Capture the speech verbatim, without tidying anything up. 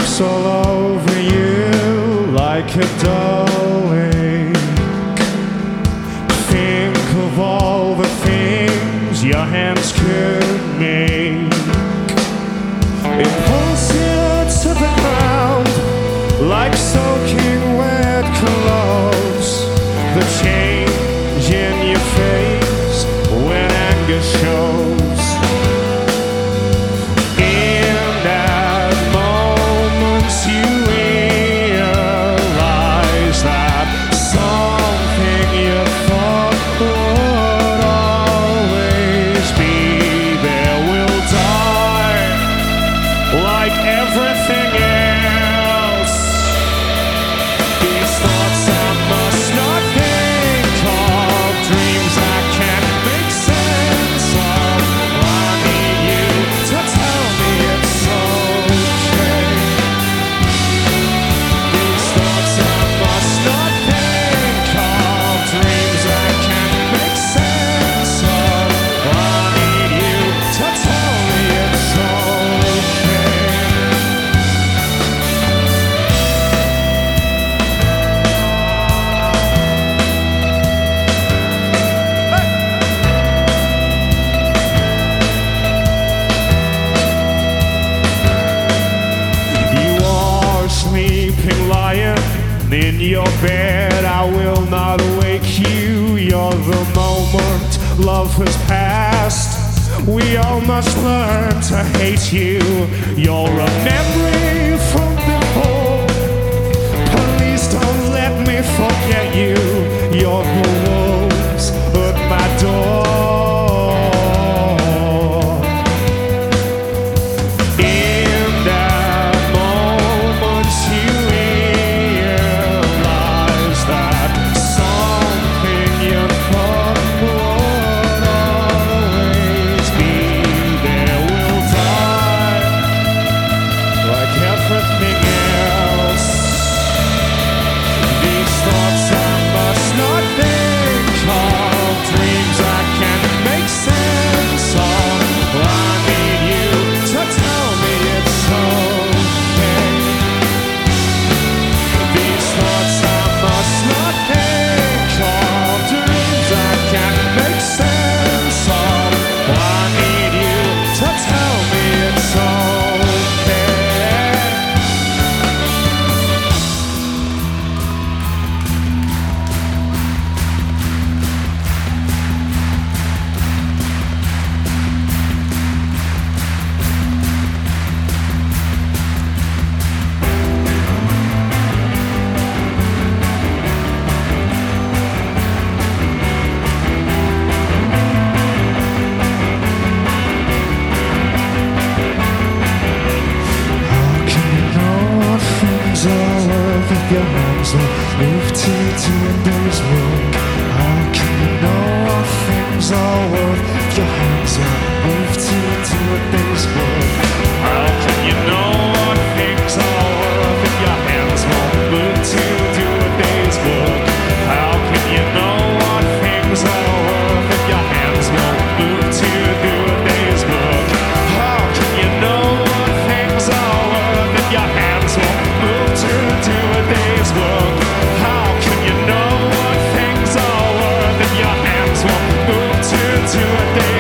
life's all over you like a dull ache. Think of all the things your hands could make. It pulls you to the ground like soaking wet clothes. The change in your face when anger shows. In your bed, I will not wake you. You're the moment love has passed. We all must learn to hate you. You're a memory from before. Please don't let me forget you. You're the wolves at my door. Your hands are moved to doing those work. How can you know what things are worth if your hands are moved to doing those work? How can you know what things are worth if your hands won't move to do a day's work? How can you know what things are worth if your hands won't move to do a day's work? How can you know what things are worth if your hands won't move to do a day's work? How can you know what things are worth if your hands won't move to do a day's work?